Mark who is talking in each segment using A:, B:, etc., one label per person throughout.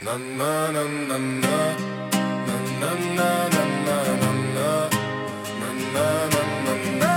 A: На на на на на на на на на на на.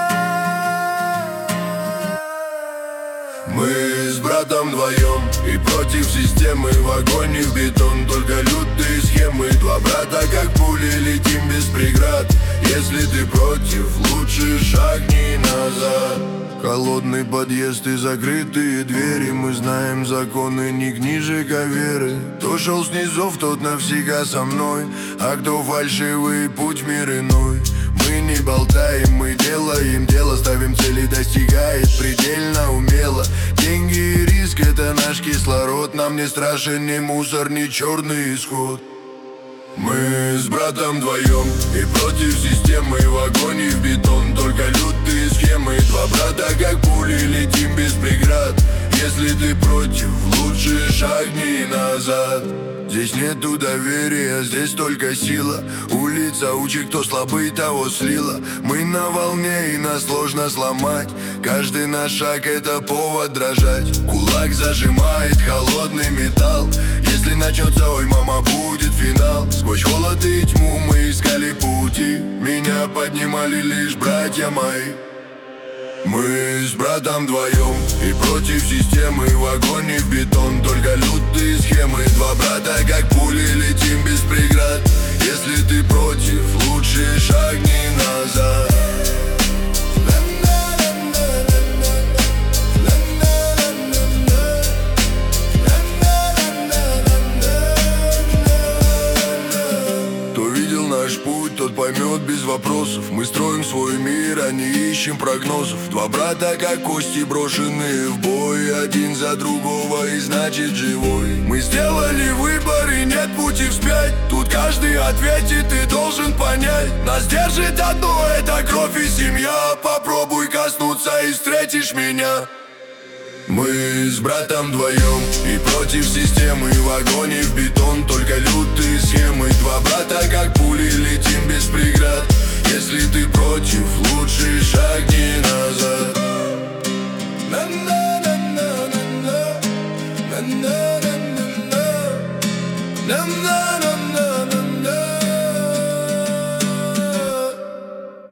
A: Мы с братом вдвоем и против системы, в огонь и в бетон. Только лютые схемы, два брата как пули, летим без преград. Если ты против, лучше шагни назад. Холодный подъезд и закрытые двери. Мы знаем законы, не книжек, а веры. Кто шел снизу, тот навсегда со мной, а кто фальшивый, путь в мир иной. Мы не болтаем, мы делаем дело, ставим цели, достигает предельно умело. Деньги и риск — это наш кислород. Нам не страшен ни мусор, ни черный исход. Мы с братом вдвоем и против системы, в огонь и в бетон. Только лютые схемы, два брата как пули, летим без преград. Если ты против, лучше шагни назад. Здесь нету доверия, здесь только сила. Улица учит, кто слабый, того слила. Мы на волне и нас сложно сломать. Каждый наш шаг — это повод дрожать. Кулак зажимает холодный металл. Если начнется, ой, мама, будет финал. Сквозь холод и тьму мы искали пути. Меня поднимали лишь братья мои. Мы с братом вдвоем и против системы, в огонь и в бетон. Только лютые схемы, два брата как пули, летим без преград. Если ты против, лучше шагни назад. Наш путь, тот поймет без вопросов. Мы строим свой мир, а не ищем прогнозов. Два брата как кости, брошенные в бой. Один за другого и значит живой. Мы сделали выбор и нет пути вспять. Тут каждый ответит и должен понять. Нас держит одно, это кровь и семья. Попробуй коснуться и встретишь меня. Мы с братом вдвоем и против системы, в огонь и в бетон. Только лютые схемы, два брата как